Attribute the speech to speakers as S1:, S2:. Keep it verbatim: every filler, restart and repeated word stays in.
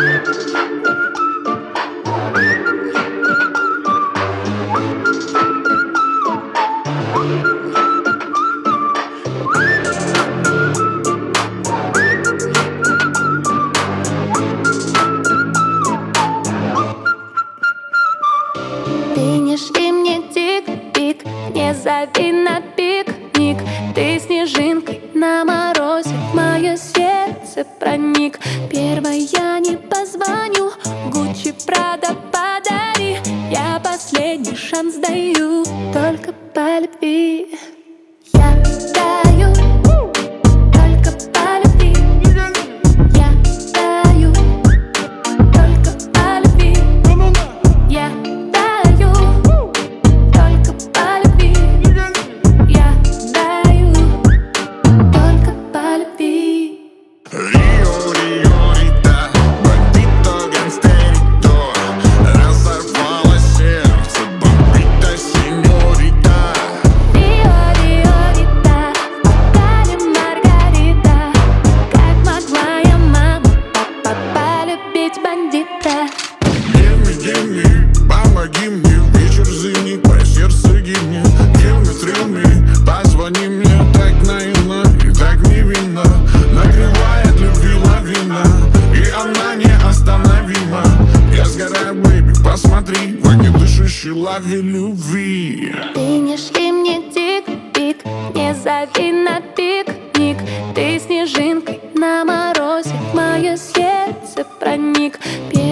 S1: Ты не шли мне тик-пик, не зови на пикник. Ты снежинкой на морозе в мое сердце проник. Первая не позвоню, Гуччи, Прада подари. Я последний шанс даю, только по любви. Я даю только по любви. Я даю только по любви. Я даю только по любви. Я даю только по любви.
S2: Рио, Рио, Рита, бандито, гангстерито, разорвало сердце, бомбита, сеньорита.
S1: Рио, Рио, Рита, Наталья Маргарита. Как могла я, мама, папа, полюбить бандита?
S2: Give me, give me, помоги мне, вечер зимний, по сердцу гибнет. Give me, thrill me, позвони мне так наивно и так невинно. Накрывает любви лавина, и она неостановима. Я сгораю, бэйби, посмотри, в огнедышащей лаве любви.
S1: Ты не шли мне тик-пик, не зови на пикник. Ты снежинкой на морозе в мое сердце проник.